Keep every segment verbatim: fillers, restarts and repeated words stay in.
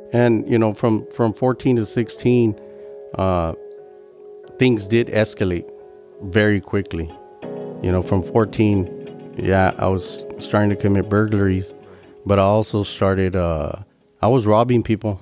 And, you know, from, from fourteen to sixteen, uh, things did escalate very quickly. You know, from fourteen, yeah, I was starting to commit burglaries, but I also started, uh, I was robbing people.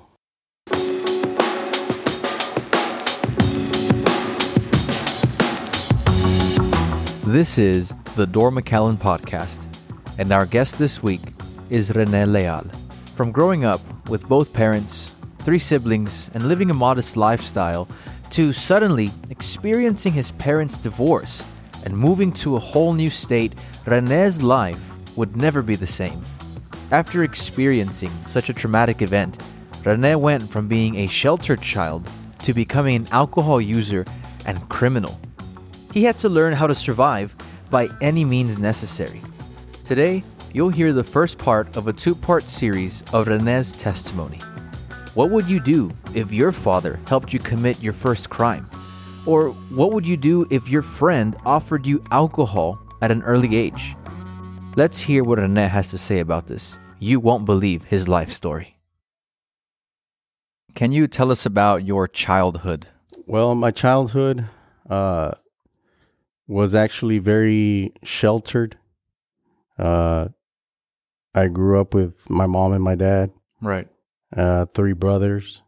This is the Dor McAllen Podcast, and our guest this week is Rene Leal. From growing up with both parents, three siblings, and living a modest lifestyle, to suddenly experiencing his parents' divorce and moving to a whole new state, Rene's life would never be the same. After experiencing such a traumatic event, Rene went from being a sheltered child to becoming an alcohol user and criminal. He had to learn how to survive by any means necessary. Today, you'll hear the first part of a two-part series of Rene's testimony. What would you do if your father helped you commit your first crime? Or what would you do if your friend offered you alcohol at an early age? Let's hear what Rene has to say about this. You won't believe his life story. Can you tell us about your childhood? Well, my childhood uh, was actually very sheltered. Uh, I grew up with my mom and my dad. Right. Uh, three brothers.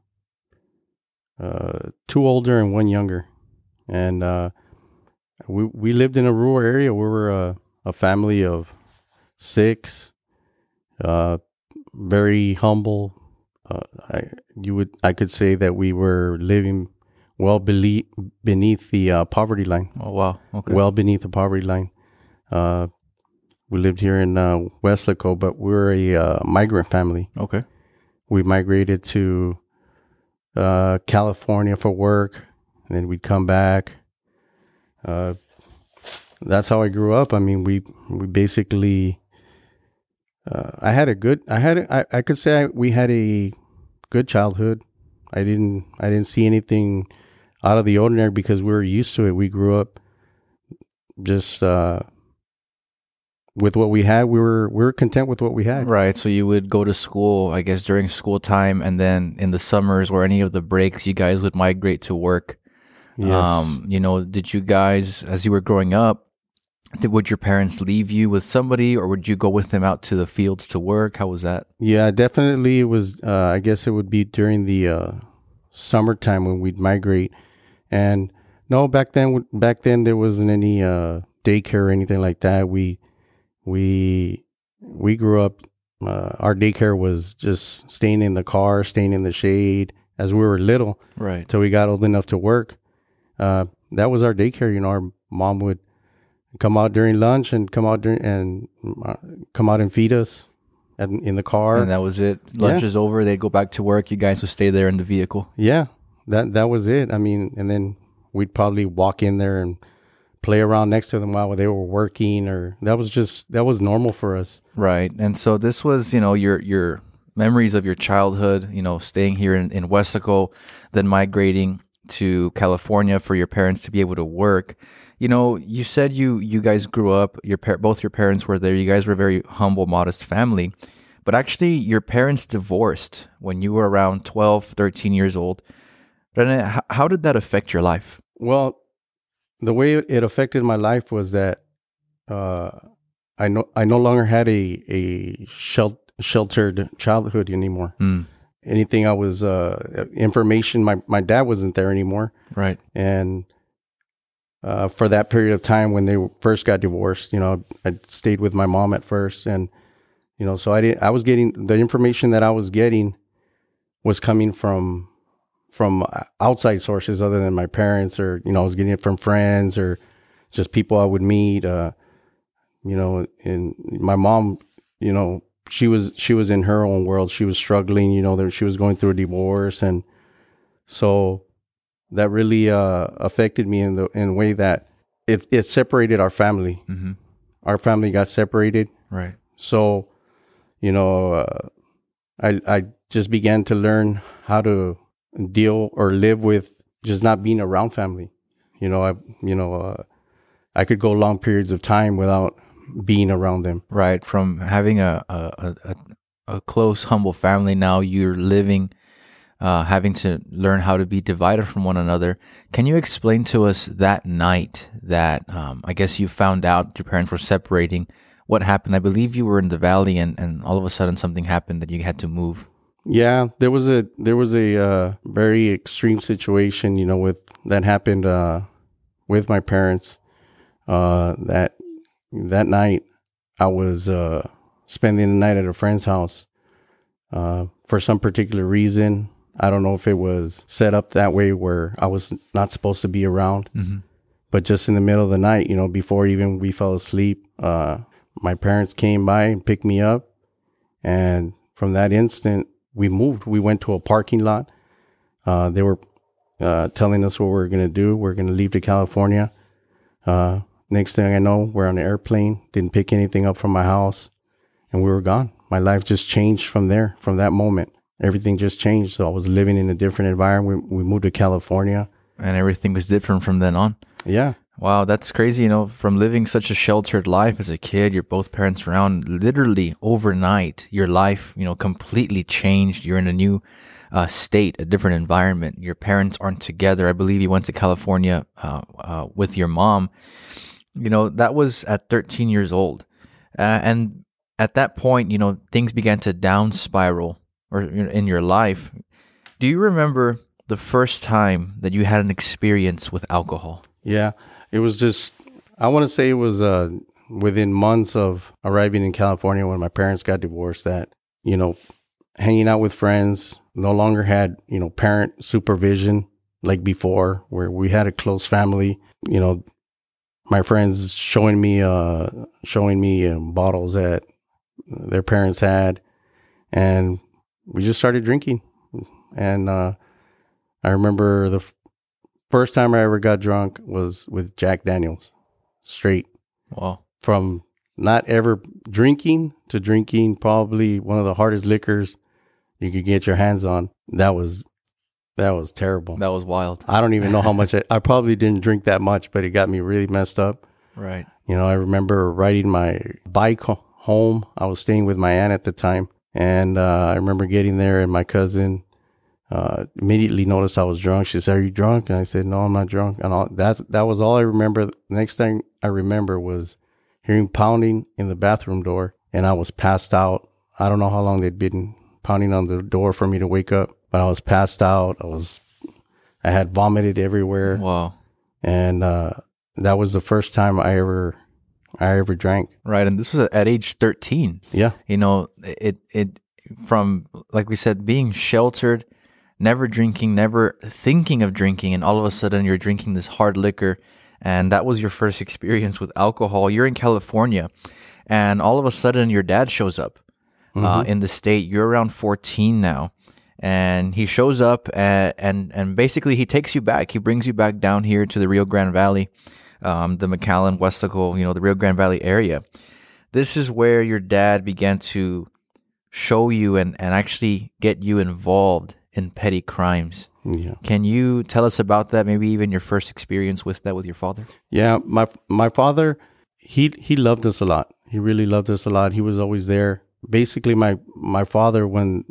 Uh, two older and one younger. And uh, we we lived in a rural area. We were a, a family of six. Uh, very humble. Uh, I you would I could say that we were living well beneath beneath the uh, poverty line. Oh wow! Okay. Well beneath the poverty line. Uh, we lived here in uh, Weslaco, but we're a uh, migrant family. Okay. We migrated to uh, California for work, and then we'd come back. Uh, that's how I grew up. I mean, we we basically. Uh, I had a good. I had. A, I, I could say I, we had a good childhood. I didn't. I didn't see anything out of the ordinary because we were used to it. We grew up just uh, with what we had. We were we were content with what we had. Right. So you would go to school, I guess, during school time, and then in the summers or any of the breaks, you guys would migrate to work. Yes. Um, you know, did you guys, as you were growing up, did, would your parents leave you with somebody, or would you go with them out to the fields to work? How was that? Yeah, definitely. It was. Uh, I guess it would be during the uh, summertime when we'd migrate. And no, back then, back then there wasn't any uh, daycare or anything like that. We, we, we grew up. Uh, our daycare was just staying in the car, staying in the shade as we were little, right? Till we got old enough to work. Uh, that was our daycare. You know, our mom would come out during lunch and come out during and uh, come out and feed us at, in the car. And that was it. Lunch yeah. is over. They'd go back to work. You guys would stay there in the vehicle. Yeah. That that was it. I mean, and then we'd probably walk in there and play around next to them while they were working, or that was just that was normal for us. Right. And so this was, you know, your your memories of your childhood, you know, staying here in, in Weslaco, then migrating to California for your parents to be able to work. You know, you said you you guys grew up, your par- both your parents were there. You guys were a very humble, modest family. But actually, your parents divorced when you were around twelve, thirteen years old. Rene, how, how did that affect your life? Well, the way it affected my life was that uh, I no I no longer had a a shel- sheltered childhood anymore. Mm. Anything I was uh, information, my my dad wasn't there anymore, right? And uh, for that period of time when they first got divorced, you know, I stayed with my mom at first, and you know, so I didn't. I was getting the information that I was getting was coming from. from outside sources other than my parents, or, you know, I was getting it from friends or just people I would meet, uh, you know, and my mom, you know, she was, she was in her own world. She was struggling, you know, there, she was going through a divorce. And so that really, uh, affected me in the, in a way that it, it separated our family. Mm-hmm. Our family got separated. Right. So, you know, uh, I, I just began to learn how to deal or live with just not being around family. You know, I, you know, uh, I could go long periods of time without being around them. Right. From having a, a, a, a close, humble family, now you're living uh, having to learn how to be divided from one another. Can you explain to us that night that um, I guess you found out your parents were separating? What happened? I believe you were in the valley, and, and all of a sudden something happened that you had to move. Yeah, there was a there was a uh, very extreme situation, you know, with that happened uh, with my parents. Uh, that that night, I was uh, spending the night at a friend's house. Uh, for some particular reason, I don't know if it was set up that way where I was not supposed to be around. Mm-hmm. But just in the middle of the night, you know, before even we fell asleep, uh, my parents came by and picked me up, and from that instant, we moved. We went to a parking lot. Uh, they were uh, telling us what we were going to do. We're going to leave to California. Uh, next thing I know, we're on an airplane. Didn't pick anything up from my house, and we were gone. My life just changed from there, from that moment. Everything just changed. So I was living in a different environment. We, we moved to California. And everything was different from then on. Yeah. Wow, that's crazy. You know, from living such a sheltered life as a kid, you're both parents around, literally overnight, your life, you know, completely changed. You're in a new uh, state, a different environment. Your parents aren't together. I believe you went to California uh, uh, with your mom. You know, that was at thirteen years old. Uh, and at that point, you know, things began to down spiral or in your life. Do you remember the first time that you had an experience with alcohol? Yeah. It was just, I want to say it was uh, within months of arriving in California when my parents got divorced that, you know, hanging out with friends, no longer had, you know, parent supervision like before, where we had a close family. You know, my friends showing me, uh, showing me um, bottles that their parents had, and we just started drinking. And uh, I remember the first time I ever got drunk was with Jack Daniels, straight. Wow. From not ever drinking to drinking probably one of the hardest liquors you could get your hands on. That was, that was terrible. That was wild. I don't even know how much I, I probably didn't drink that much, but it got me really messed up. Right. You know, I remember riding my bike home. I was staying with my aunt at the time. And uh, I remember getting there, and my cousin Uh, immediately noticed I was drunk. She said, "Are you drunk?" And I said, "No, I'm not drunk." And all, that that was all I remember. The next thing I remember was hearing pounding in the bathroom door, and I was passed out. I don't know how long they'd been pounding on the door for me to wake up, but I was passed out. I was, I had vomited everywhere. Wow. And uh, that was the first time I ever, I ever drank. Right, and this was at age thirteen. Yeah. You know, it it from, like we said, being sheltered, never drinking, never thinking of drinking, and all of a sudden you're drinking this hard liquor, and that was your first experience with alcohol. You're in California, and all of a sudden your dad shows up mm-hmm. uh, in the state. You're around fourteen now, and he shows up, and, and and basically he takes you back. He brings you back down here to the Rio Grande Valley, um, the McAllen, Westacle, you know, the Rio Grande Valley area. This is where your dad began to show you and, and actually get you involved in petty crimes. Yeah. Can you tell us about that? Maybe even your first experience with that with your father? Yeah, my my father, he he loved us a lot. He really loved us a lot. He was always there. Basically, my my father, when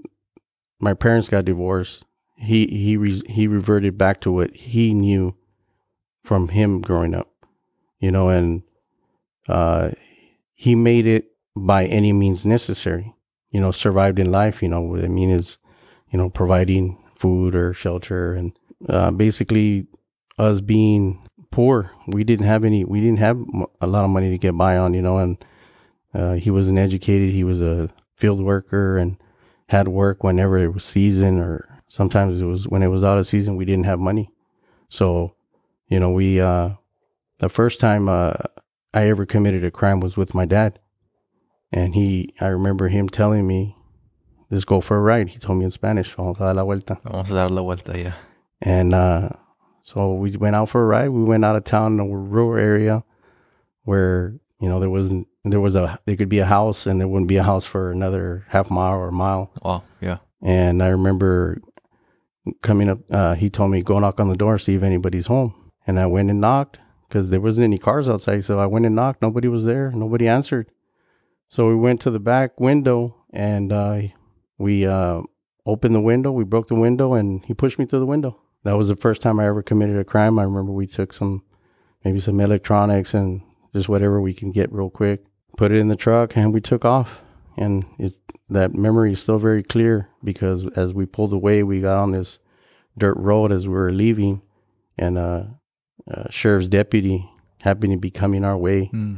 my parents got divorced, he he re, he reverted back to what he knew from him growing up, you know, and uh, he made it by any means necessary. You know, survived in life. You know, what I mean is, you know, providing food or shelter, and uh, basically us being poor, we didn't have any, we didn't have a lot of money to get by on, you know, and uh, he wasn't educated. He was a field worker and had work whenever it was season, or sometimes it was when it was out of season, we didn't have money. So, you know, we, uh, the first time uh, I ever committed a crime was with my dad. And he, I remember him telling me, "Let's go for a ride." He told me in Spanish, "Vamos a dar la vuelta." Vamos a dar la vuelta, yeah. And uh, so we went out for a ride. We went out of town in a rural area where, you know, there wasn't, there was a, there could be a house and there wouldn't be a house for another half mile or a mile. Wow, yeah. And I remember coming up, uh, he told me, "Go knock on the door, see if anybody's home." And I went and knocked because there wasn't any cars outside. So I went and knocked. Nobody was there. Nobody answered. So we went to the back window, and uh, we, uh, opened the window. We broke the window, and he pushed me through the window. That was the first time I ever committed a crime. I remember we took some, maybe some electronics and just whatever we can get real quick, put it in the truck, and we took off. And it, that memory is still very clear because as we pulled away, we got on this dirt road as we were leaving, and uh, a sheriff's deputy happened to be coming our way. Mm.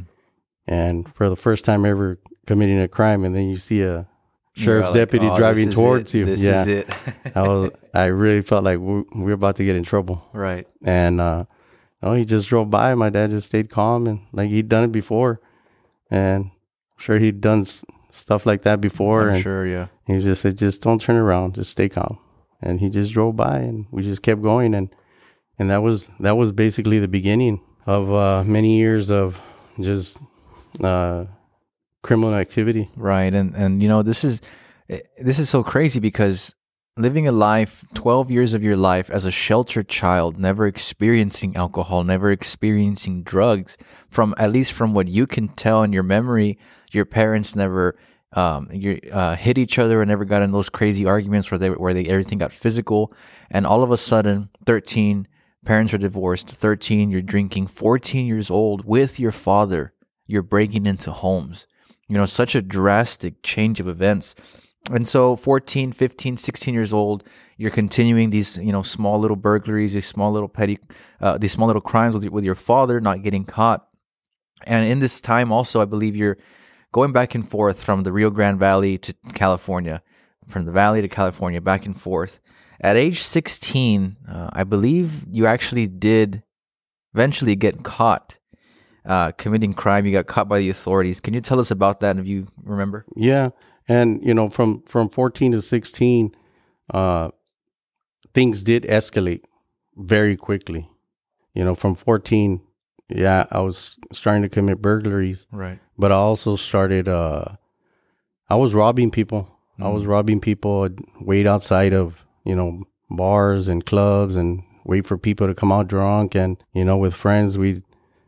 And for the first time ever committing a crime, and then you see a sheriff's like, deputy oh, driving towards it. you. This yeah. is it. I was, I really felt like we we're about to get in trouble. Right. And, uh, oh, he just drove by. My dad just stayed calm, and like he'd done it before. And I'm sure he'd done s- stuff like that before. I'm and sure, yeah. He just said, just don't turn around. Just stay calm. And he just drove by, and we just kept going. And, and that was, that was basically the beginning of, uh, many years of just, uh, criminal activity. Right. And, and, you know, this is, this is so crazy because living a life, twelve years of your life as a sheltered child, never experiencing alcohol, never experiencing drugs, from, at least from what you can tell in your memory, your parents never, um, you, uh, hit each other and never got in those crazy arguments where they, where they, everything got physical. And all of a sudden, thirteen, parents are divorced, thirteen, you're drinking, fourteen years old with your father, you're breaking into homes. You know, such a drastic change of events. And so fourteen, fifteen, sixteen years old, you're continuing these, you know, small little burglaries, these small little petty, uh, these small little crimes with your, with your father, not getting caught. And in this time also, I believe you're going back and forth from the Rio Grande Valley to California, from the Valley to California, back and forth. At age sixteen, uh, I believe you actually did eventually get caught Uh, committing crime. You got caught by the authorities. Can you tell us about that if you remember? Yeah. And, you know, from, from fourteen to sixteen, uh, things did escalate very quickly. You know, from fourteen, yeah, I was starting to commit burglaries. Right. But I also started, uh, I was robbing people. Mm. I was robbing people. I'd wait outside of, you know, bars and clubs and wait for people to come out drunk. And, you know, with friends, we'd,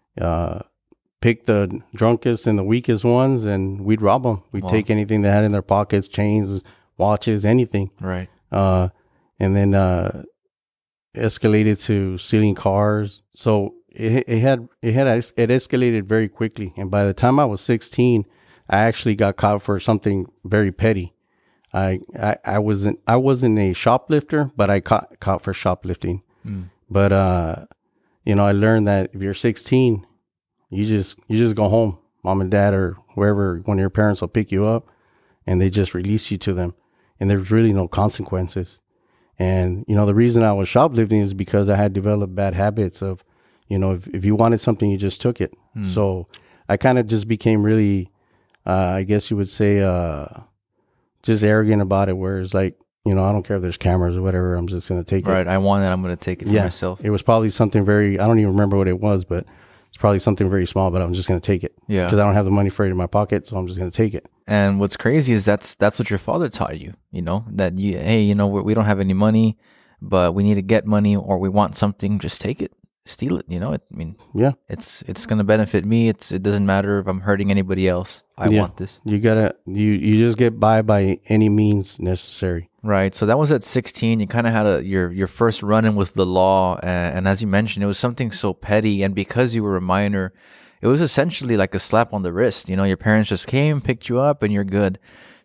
uh, pick the drunkest and the weakest ones, and we'd rob them. We'd wow. take anything they had in their pockets, chains, watches, anything. Right. Uh, and then uh, escalated to stealing cars. So it it had it had it escalated very quickly. And by the time I was sixteen, I actually got caught for something very petty. I I, I wasn't I wasn't a shoplifter, but I caught caught for shoplifting. Mm. But uh, you know, I learned that if you're sixteen, you just you just go home. Mom and dad or wherever, one of your parents will pick you up, and they just release you to them, and there's really no consequences. And you know, the reason I was shoplifting is because I had developed bad habits of, you know, if, if you wanted something, you just took it. Mm. So I kind of just became really, uh, I guess you would say, uh, just arrogant about it. Where it's like, you know, I don't care if there's cameras or whatever. I'm just gonna take right, it. Right. I want it. I'm gonna take it for yeah, myself. It was probably something very. I don't even remember what it was, but it's probably something very small, but I'm just going to take it. Yeah. Because I don't have the money for it in my pocket, so I'm just going to take it. And what's crazy is that's that's what your father taught you, you know, that, you, hey, you know, we don't have any money, but we need to get money or we want something, just take it, steal it, you know. I mean, yeah, it's it's going to benefit me. It's It doesn't matter if I'm hurting anybody else. I yeah. want this. You got to, you, you just get by by any means necessary. Right. So that was at sixteen. You kind of had a your your first run-in with the law. And, and as you mentioned, it was something so petty. And because you were a minor, it was essentially like a slap on the wrist. You know, your parents just came, picked you up, and you're good.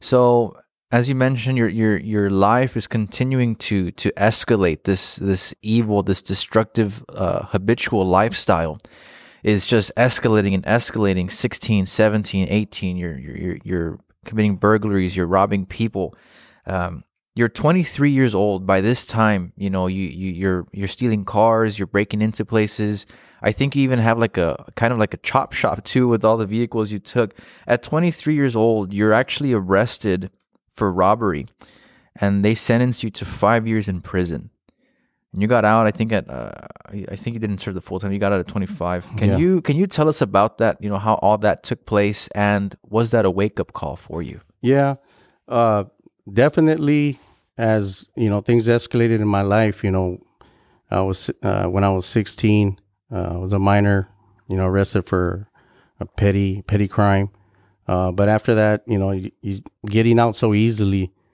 So as you mentioned, your your your life is continuing to to escalate. This this evil, this destructive, uh, habitual lifestyle is just escalating and escalating. sixteen, seventeen, eighteen. You're you're you're, you're committing burglaries. You're robbing people. Um, You're twenty-three years old by this time. You know, you, you you're you're stealing cars. You're breaking into places. I think you even have like a kind of like a chop shop too with all the vehicles you took. At twenty-three years old, you're actually arrested for robbery, and they sentenced you to five years in prison. And you got out. I think at uh, I think you didn't serve the full time. You got out at twenty-five. Can yeah. you can you tell us about that? You know, how all that took place, and was that a wake up call for you? Yeah. Uh, Definitely, as you know, things escalated in my life. You know, I was uh, when I was sixteen, uh, I was a minor. You know, arrested for a petty petty crime. Uh, but after that, you know, you, you getting out so easily,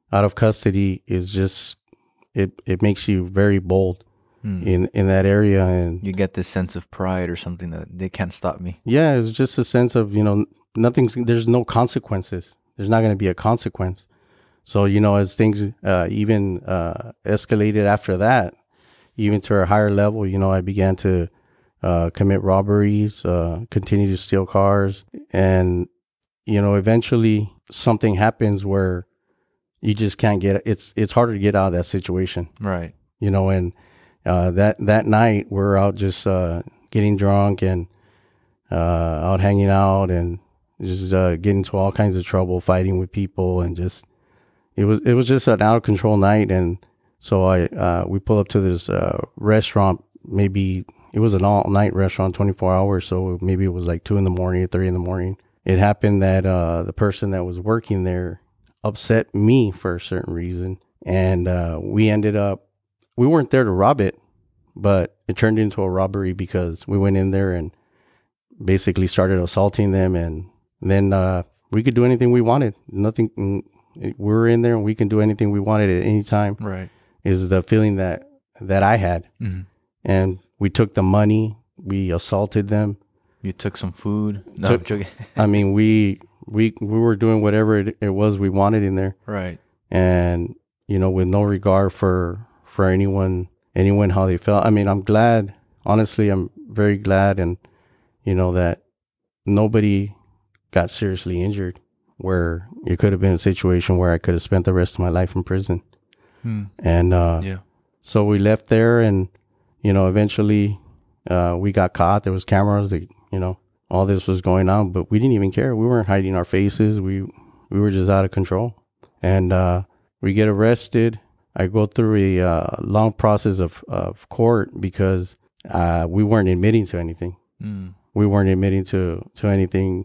out of custody is just it it makes you very bold mm. in in that area, and you get this sense of pride or something that they can't stop me. Yeah, it's just a sense of, you know, nothing's there's no consequences. There's not going to be a consequence. So, you know, as things uh, even uh, escalated after that, even to a higher level, you know, I began to uh, commit robberies, uh, continue to steal cars, and you know, eventually something happens where you just can't get it's it's harder to get out of that situation. Right. You know, and uh, that that night we're out just uh, getting drunk and uh, out hanging out and just uh, getting into all kinds of trouble, fighting with people, and just it was it was just an out of control night. And so I uh, we pull up to this uh, restaurant. Maybe it was an all night restaurant, twenty-four hours. So maybe it was like two in the morning or three in the morning. It happened that uh, the person that was working there upset me for a certain reason, and uh, we ended up we weren't there to rob it, but it turned into a robbery because we went in there and basically started assaulting them, and then uh, we could do anything we wanted. Nothing, we were in there and we can do anything we wanted at any time. Right, is the feeling that that I had, mm-hmm. and we took the money, we assaulted them. You took some food. No, took, I'm joking. I mean, we we we were doing whatever it, it was we wanted in there. Right. And, you know, with no regard for for anyone, anyone how they felt. I mean, I'm glad, honestly, I'm very glad, and, you know, that nobody got seriously injured, where it could have been a situation where I could have spent the rest of my life in prison. Hmm. And uh, yeah. So we left there, and, you know, eventually uh, we got caught. There was cameras that, you know, all this was going on, but we didn't even care. We weren't hiding our faces. We we were just out of control. And uh, we get arrested. I go through a uh, long process of, of court because uh, we weren't admitting to anything. Mm. We weren't admitting to, to anything.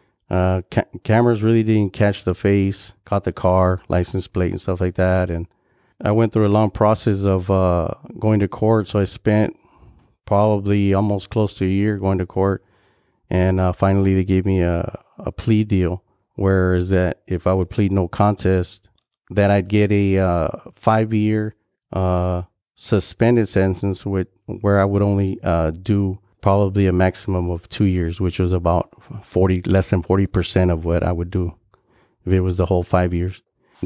Uh, ca- cameras really didn't catch the face, caught the car, license plate and stuff like that. And I went through a long process of uh, going to court. So I spent probably almost close to a year going to court. And uh, finally, they gave me a, a plea deal, whereas that if I would plead no contest, that I'd get a uh, five-year uh, suspended sentence with where I would only uh, do probably a maximum of two years, which was about forty, less than forty percent of what I would do if it was the whole five years.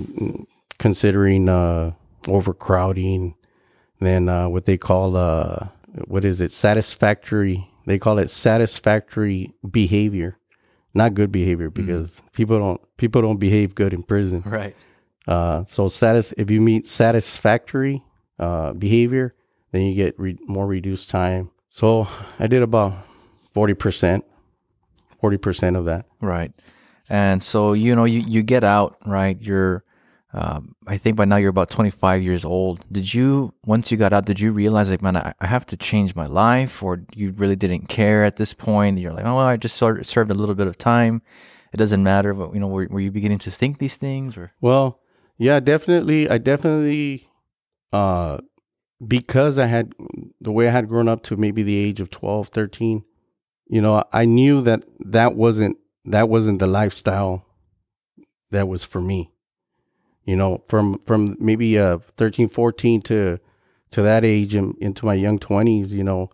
Considering uh, overcrowding, then uh, what they call uh, what is it? Satisfactory. They call it satisfactory behavior, not good behavior, because mm. people don't people don't behave good in prison. Right. Uh, so satis if you meet satisfactory uh, behavior, then you get re- more reduced time. So I did about forty percent, forty percent of that. Right. And so, you know, you, you get out, right? You're, um, I think by now you're about twenty-five years old. Did you, once you got out, did you realize, like, man, I, I have to change my life? Or you really didn't care at this point? You're like, oh, well, I just sort of served a little bit of time. It doesn't matter. But, you know, were, were you beginning to think these things? Or Well, yeah, definitely. I definitely, uh, because I had, the way I had grown up to maybe the age of twelve, thirteen, you know, I knew that that wasn't, that wasn't the lifestyle that was for me. You know, from, from maybe uh, thirteen, fourteen to, to that age and into my young twenties, you know,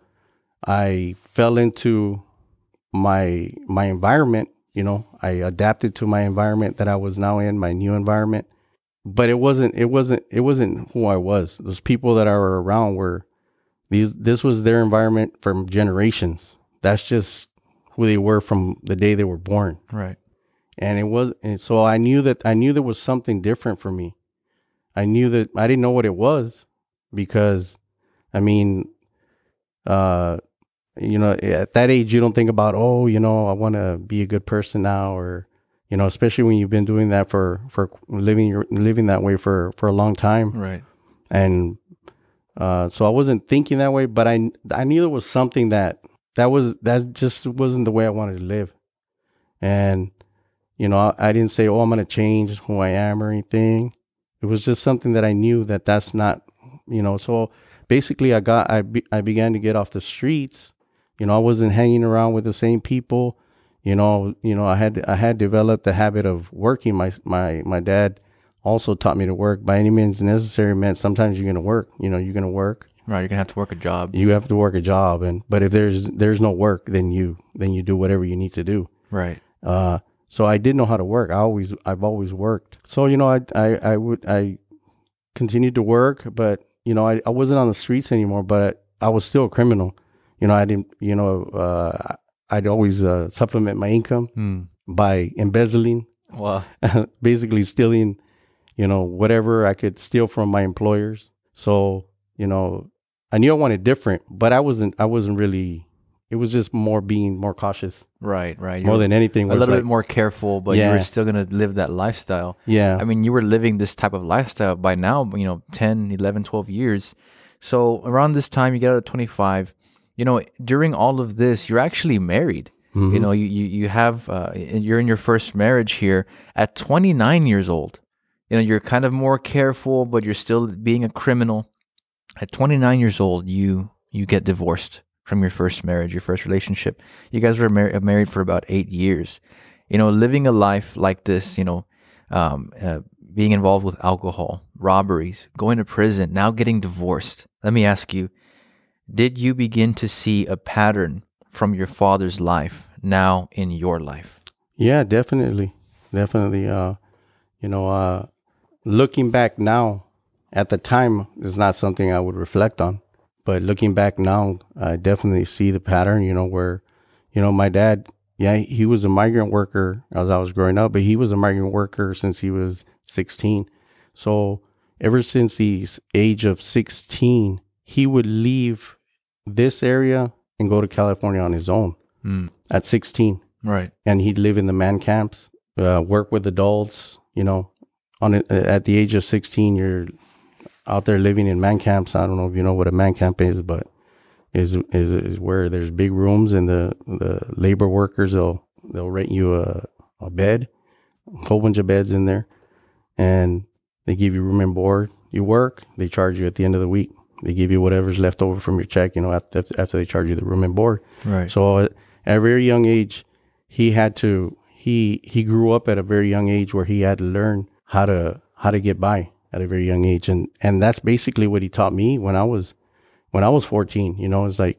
I fell into my, my environment, you know, I adapted to my environment that I was now in, my new environment. But it wasn't, it wasn't, it wasn't who I was. Those people that I were around were these, this was their environment from generations. That's just who they were from the day they were born. Right. And it was, and so I knew that, I knew there was something different for me. I knew that I didn't know what it was because, I mean, uh, you know, at that age, you don't think about, oh, you know, I want to be a good person now, or, you know, especially when you've been doing that for, for living your, living that way for, for a long time. Right. And, uh, so I wasn't thinking that way, but I, I knew there was something that, that was, that just wasn't the way I wanted to live. And, you know, I, I didn't say, oh, I'm going to change who I am or anything. It was just something that I knew that that's not, you know, so basically I got, I, be, I began to get off the streets. You know, I wasn't hanging around with the same people. You know, you know, I had I had developed the habit of working. My my my dad also taught me to work. By any means necessary meant sometimes you're going to work. You know, you're going to work. Right, you're gonna have to work a job. You have to work a job, and but if there's there's no work, then you then you do whatever you need to do. Right. Uh, so I did know how to work. I always I've always worked. So you know, I I I would I continued to work, but you know, I, I wasn't on the streets anymore. But I, I was still a criminal. You know, I didn't. You know, uh, I'd always uh, supplement my income Mm. by embezzling, Wow. basically stealing. You know, whatever I could steal from my employers. So you know. I knew I wanted different, but I wasn't. I wasn't really. It was just more being more cautious, Right, right. more You're than anything. a where it's little like, bit more careful, but you Yeah. were still gonna live that lifestyle. Yeah, I mean, you were living this type of lifestyle by now, you know, ten, eleven, twelve years. So around this time, you get out of twenty-five. You know, during all of this, you're actually married. Mhm. You know, you you, you have, uh, you're in your first marriage here at twenty-nine years old. You know, you're kind of more careful, but you're still being a criminal. At twenty-nine years old, you you get divorced from your first marriage, your first relationship. You guys were mar- married for about eight years. You know, living a life like this, you know, um, uh, being involved with alcohol, robberies, going to prison, now getting divorced. Let me ask you, did you begin to see a pattern from your father's life now in your life? yeah, definitely, definitely. Uh, you know, uh, looking back now, at the time, is not something I would reflect on. But looking back now, I definitely see the pattern. You know, where, you know, my dad, yeah, he was a migrant worker as I was growing up, but he was a migrant worker since he was sixteen. So ever since the age of sixteen, he would leave this area and go to California on his own Mm. at sixteen. Right. And he'd live in the man camps, uh, work with adults. You know, on it, at the age of sixteen, you're out there living in man camps. I don't know if you know what a man camp is, but is is is where there's big rooms and the the labor workers they'll they'll rent you a a bed, a whole bunch of beds in there, and they give you room and board. You work, they charge you at the end of the week. They give you whatever's left over from your check, you know, after after they charge you the room and board. Right. So at a very young age, he had to he he grew up at a very young age where he had to learn how to how to get by at a very young age. And, and that's basically what he taught me when I was, when I was fourteen, you know, it's like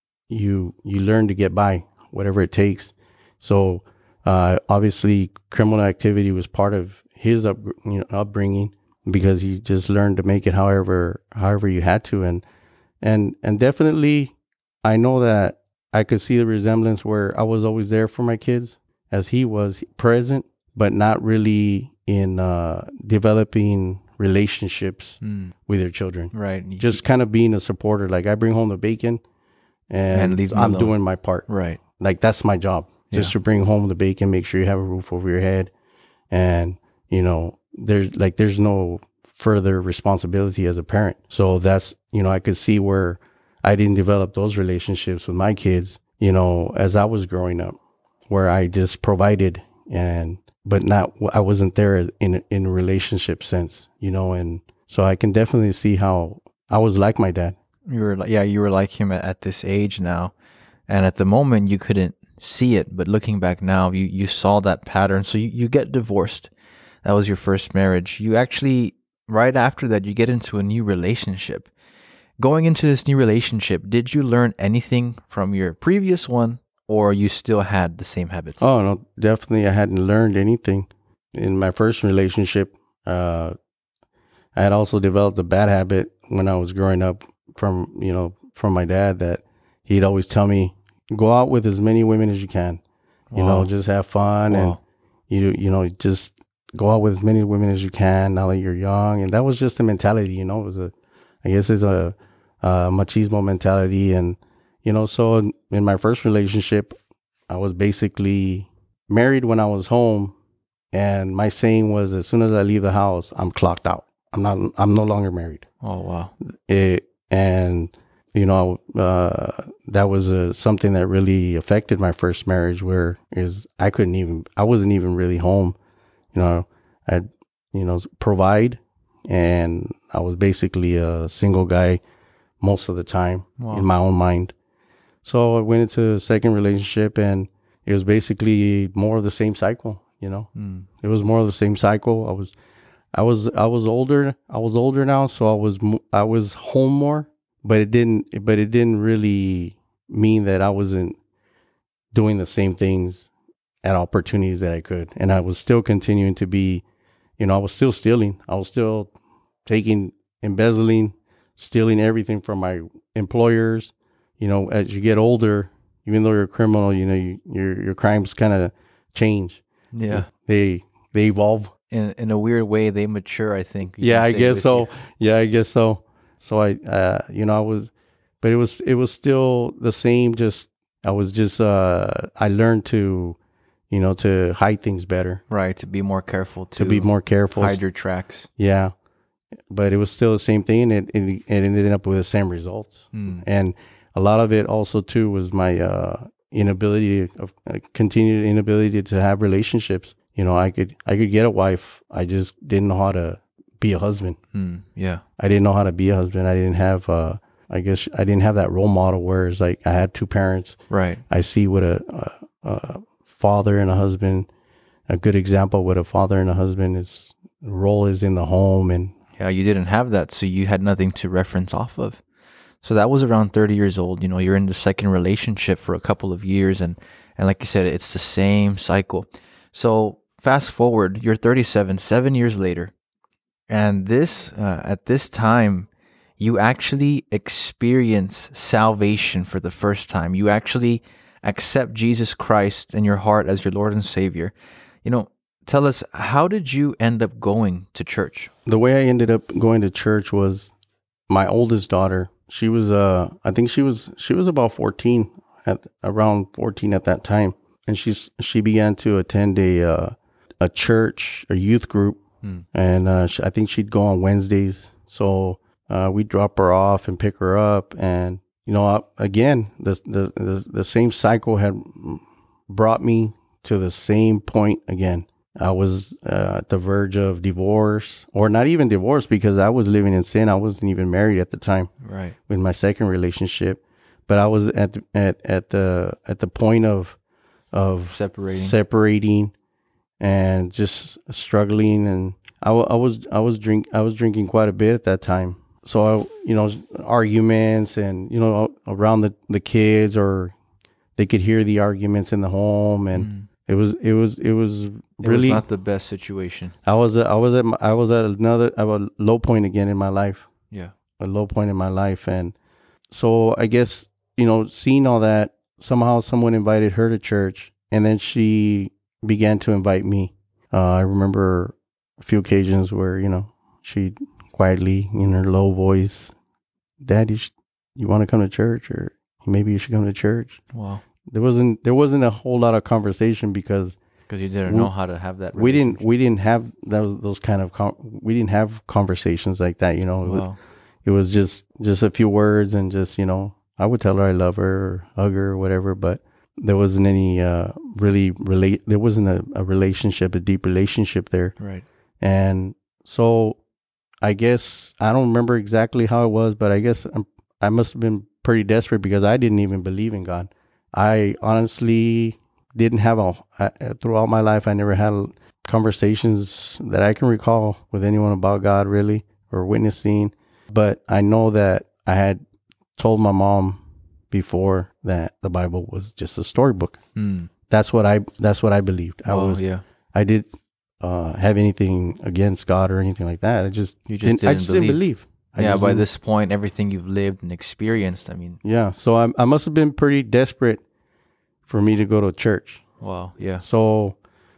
you, you learn to get by whatever it takes. So, uh, obviously criminal activity was part of his up, you know, upbringing because he just learned to make it however, however you had to. And, and, and definitely I know that I could see the resemblance where I was always there for my kids as he was present, but not really in, uh, developing relationships Mm. with your children. Right. And you- Just kind of being a supporter. Like I bring home the bacon and, And leave them I'm alone. doing my part. Right. Like that's my job. Just Yeah. to bring home the bacon, make sure you have a roof over your head. And, you know, there's like, there's no further responsibility as a parent. So that's, you know, I could see where I didn't develop those relationships with my kids, you know, as I was growing up, where I just provided and, but not, I wasn't there in, in a relationship sense, you know, and so I can definitely see how I was like my dad. You were like, yeah, you were like him at, at this age now. And at the moment you couldn't see it, but looking back now, you, you saw that pattern. So you, you get divorced. That was your first marriage. You actually, right after that, you get into a new relationship. Going into this new relationship, did you learn anything from your previous one, or you still had the same habits? Oh, no, definitely. I hadn't learned anything in my first relationship. Uh, I had also developed a bad habit when I was growing up from, you know, from my dad that he'd always tell me, go out with as many women as you can, you Wow. know, just have fun. Wow. And you, you know, just go out with as many women as you can now that you're young. And that was just the mentality, you know, it was a, I guess it's a, uh, machismo mentality. And, you know, so in, in my first relationship, I was basically married when I was home. And my saying was, as soon as I leave the house, I'm clocked out. I'm not, I'm no longer married. Oh, wow. It, and, you know, uh, that was uh, something that really affected my first marriage where is I couldn't even, I wasn't even really home. You know, I'd, you know, provide, and I was basically a single guy most of the time Wow. in my own mind. So I went into a second relationship, and it was basically more of the same cycle, you know. Mm. It was more of the same cycle. I was, I was I was older. I was older now, so I was mo- I was home more, but it didn't but it didn't really mean that I wasn't doing the same things at opportunities that I could. And I was still continuing to be, you know, I was still stealing. I was still taking, embezzling, stealing everything from my employers. You know, as you get older, even though you're a criminal, you know, you, your your crimes kind of change. Yeah. They they evolve. In in a weird way, they mature, I think. you Yeah, can I say, guess with so. you. Yeah, I guess so. So I, uh, you know, I was, but it was, it was still the same. Just, I was just, uh, I learned to, you know, to hide things better, Right, to be more careful, to, to be more careful. hide your tracks. Yeah. But it was still the same thing. And it, it, it ended up with the same results. Mm. And a lot of it also too was my, uh, inability of uh, continued inability to have relationships. You know, I could, I could get a wife. I just didn't know how to be a husband. Mm. Yeah. I didn't know how to be a husband. I didn't have, uh, I guess I didn't have that role model where it's like I had two parents. Right. I see what a, a, a father and a husband, a good example of what a father and a husband is, role is in the home. And Yeah, you didn't have that, so you had nothing to reference off of. So that was around thirty years old. You know, you're in the second relationship for a couple of years, and, and like you said, it's the same cycle. So fast forward, you're thirty-seven, seven years later, and this uh, at this time, you actually experience salvation for the first time. You actually accept Jesus Christ in your heart as your Lord and Savior. You know, tell us, how did you end up going to church? the way I ended up going to church was my oldest daughter. She was, uh, I think she was, she was about fourteen at around fourteen at that time. And she's, she began to attend a, uh, a church, a youth group. Hmm. And, uh, she, I think she'd go on Wednesdays. So, uh, we'd drop her off and pick her up. And, you know, uh, again, the, the, the, the same cycle had brought me to the same point again. I was uh, at the verge of divorce, or not even divorce, because I was living in sin. I wasn't even married at the time Right. with my second relationship, but I was at the, at at the at the point of of Separating. separating, and just struggling. And I, wa- I was I was drink I was drinking quite a bit at that time. So I, you know, arguments and you know around the the kids, or they could hear the arguments in the home, and Mm. it was it was it was It really was not the best situation. I was I was at my, I was at another at a low point again in my life, Yeah. a low point in my life, and so I guess you know seeing all that, somehow someone invited her to church, and then she began to invite me. Uh, I remember a few occasions where you know she quietly in her low voice, "Dad, you sh- you want to come to church, or maybe you should come to church." Wow. There wasn't there wasn't a whole lot of conversation because Because you didn't We- know how to have that. we didn't relationship. we didn't have those those kind of con- we didn't have conversations like that. You know, it, was, Wow. it was just just a few words, and just you know I would tell her I love her or hug her or whatever, but there wasn't any uh, really relate. There wasn't a, a relationship, a deep relationship there. Right. And so I guess I don't remember exactly how it was, but I guess I'm, I must have been pretty desperate because I didn't even believe in God. I honestly didn't have a, I, throughout my life, I never had conversations that I can recall with anyone about God really, or witnessing. But I know that I had told my mom before that the Bible was just a storybook. Mm. That's what I, that's what I believed. I Well, was, yeah. I did uh, have anything against God or anything like that. I just, You just I didn't just didn't believe. believe. I Yeah, just by didn't- this point, everything you've lived and experienced, I mean, Yeah. So I, I must have been pretty desperate for me to go to church. wow, yeah. So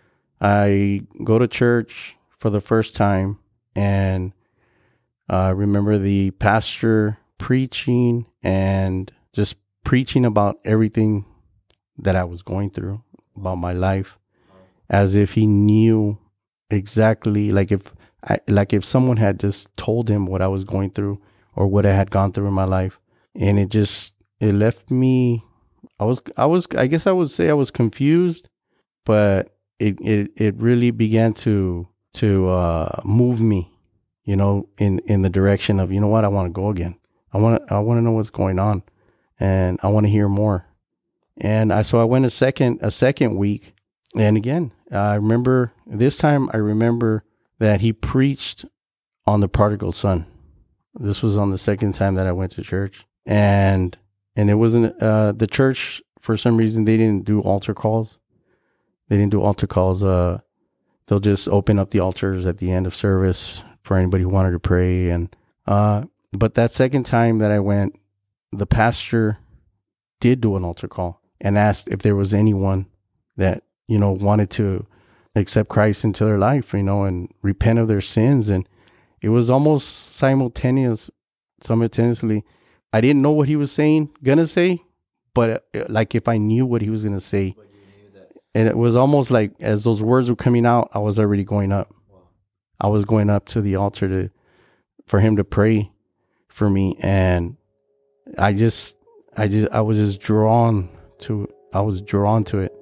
I go to church for the first time, and I remember the pastor preaching and just preaching about everything that I was going through, about my life, as if he knew exactly, like if I, like if someone had just told him what I was going through or what I had gone through in my life. And it just, it left me, I was, I was, I guess I would say I was confused, but it, it, it really began to, to, uh, move me, you know, in, in the direction of, you know what, I want to go again. I want to, I want to know what's going on, and I want to hear more. And I, so I went a second, a second week. And again, I remember this time, I remember that he preached on the prodigal son. This was on the second time that I went to church. And and it wasn't, uh, the church, for some reason, they didn't do altar calls. They didn't do altar calls. Uh, they'll just open up the altars at the end of service for anybody who wanted to pray. And uh, but that second time that I went, the pastor did do an altar call and asked if there was anyone that, you know, wanted to accept Christ into their life, you know, and repent of their sins. And it was almost simultaneous, simultaneously. I didn't know what he was saying, gonna say, but uh, like if I knew what he was gonna say, and it was almost like as those words were coming out, I was already going up. Wow. I was going up to the altar to, for him to pray for me. And I just, I just, I was just drawn to, I was drawn to it.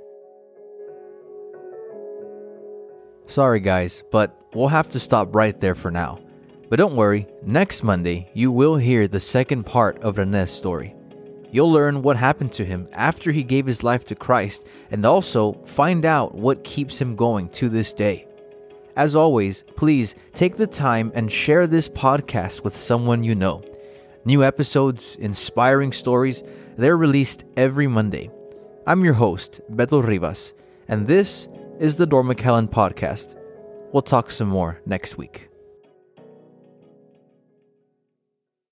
Sorry guys, but we'll have to stop right there for now. But don't worry, next Monday, you will hear the second part of Rene's story. You'll learn what happened to him after he gave his life to Christ, and also find out what keeps him going to this day. As always, please take the time and share this podcast with someone you know. New episodes, inspiring stories, they're released every Monday. I'm your host, Beto Rivas, and this is the Door McKellen Podcast. We'll talk some more next week.